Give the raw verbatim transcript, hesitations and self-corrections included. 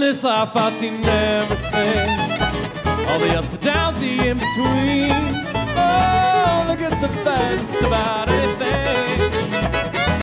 this life I've seen everything, all the ups, the downs, the in-betweens. Oh, look at the best about anything.